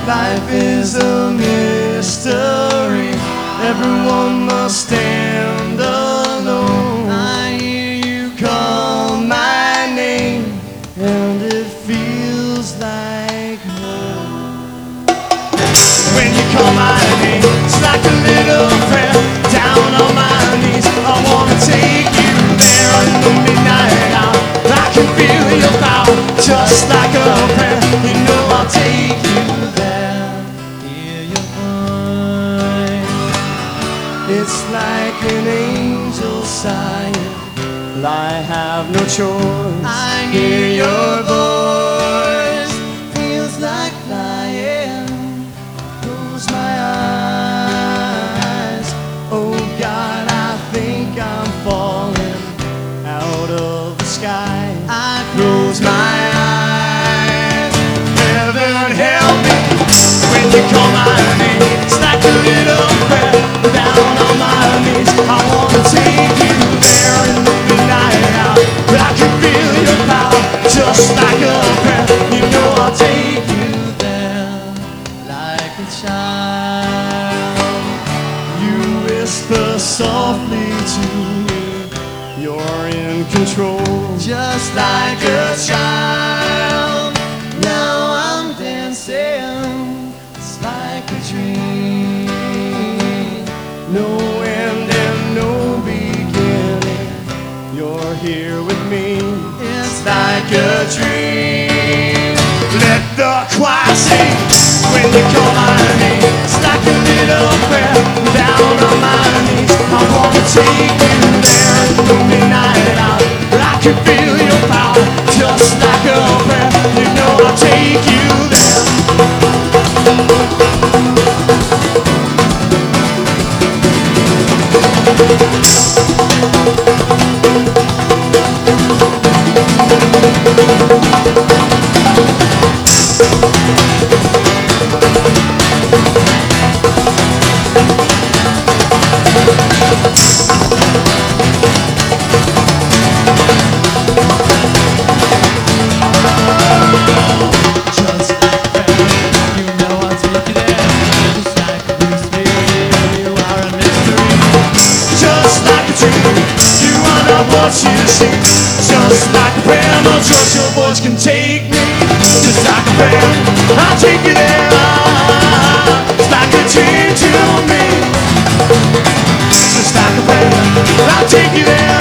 Life is a mystery. Everyone must stand alone. I hear you call my name, and it feels like home. When you call my name, it's like a little prayer. Down on my knees, I wanna take you there in the midnight hour. I can feel your power, just like a prayer. You know I'll take you there. Hear your voice, it's like an angel sighing. I have no choice. I hear your voice, feels like flying. Close my eyes. Oh God, I think I'm falling out of the sky. I close my eyes. Heaven help me when you call my name. It's like a little prayer. Down on my knees, I wanna take you there in the midnight hour. But I can feel your power, just like a prayer. You know I'll take you there like a child. You whisper softly to me, you're in control, just like a child. Now I'm dancing, it's like a dream. No end and no beginning, you're here with me. It's like a dream. Let the choir sing when you call my name. It's like a little prayer. Down on my knees, I wanna take you there in the midnight hour. I can feel your power, just like a prayer. You know I'll take you there. Just like a prayer, no trust your voice can take me. Just like a prayer, I'll take you there. It's like a dream to me. Just like a prayer, I'll take you there.